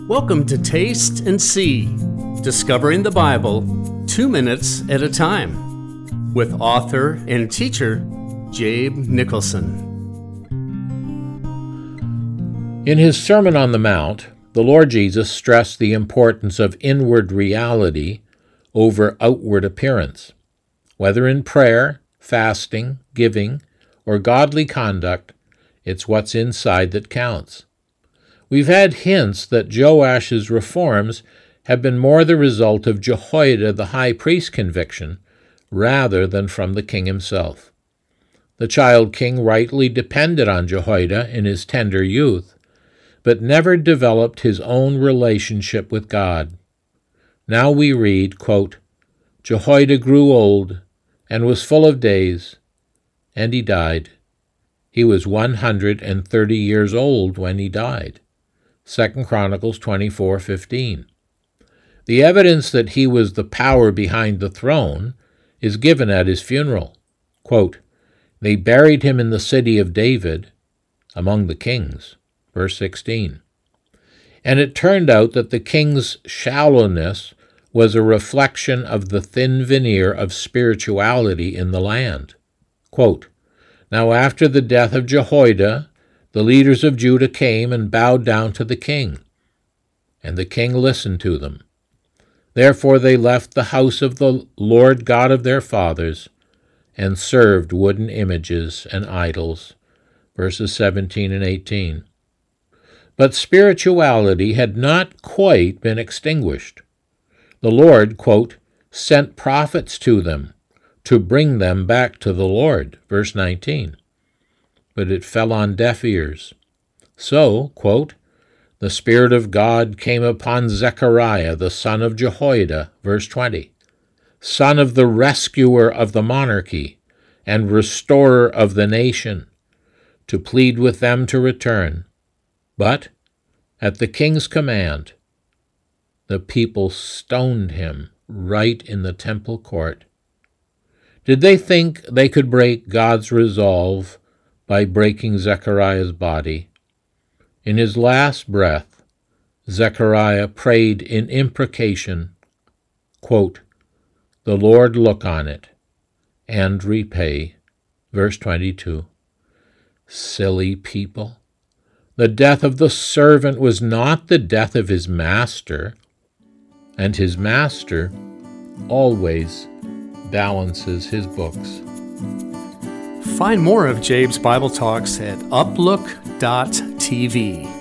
Welcome to Taste and See, Discovering the Bible 2 minutes at a time, with author and teacher Jabe Nicholson. In his Sermon on the Mount, the Lord Jesus stressed the importance of inward reality over outward appearance. Whether in prayer, fasting, giving, or godly conduct, it's what's inside that counts. We've had hints that Joash's reforms have been more the result of Jehoiada the high priest's conviction rather than from the king himself. The child king rightly depended on Jehoiada in his tender youth, but never developed his own relationship with God. Now we read, quote, Jehoiada grew old and was full of days, and he died. He was 130 years old when he died. 2 Chronicles 24:15. The evidence that he was the power behind the throne is given at his funeral. Quote, they buried him in the city of David, among the kings. Verse 16. And it turned out that the king's shallowness was a reflection of the thin veneer of spirituality in the land. Quote, now after the death of Jehoiada, the leaders of Judah came and bowed down to the king, and the king listened to them. Therefore they left the house of the Lord God of their fathers and served wooden images and idols. Verses 17 and 18. But spirituality had not quite been extinguished. The Lord, quote, sent prophets to them to bring them back to the Lord. Verse 19. But it fell on deaf ears. So, quote, the Spirit of God came upon Zechariah, the son of Jehoiada, verse 20, son of the rescuer of the monarchy and restorer of the nation, to plead with them to return. But, at the king's command, the people stoned him right in the temple court. Did they think they could break God's resolve by breaking Zechariah's body? In his last breath, Zechariah prayed in imprecation, quote, the Lord look on it and repay. Verse 22. Silly people. The death of the servant was not the death of his master, and his master always balances his books. Find more of Jabe's Bible Talks at uplook.tv.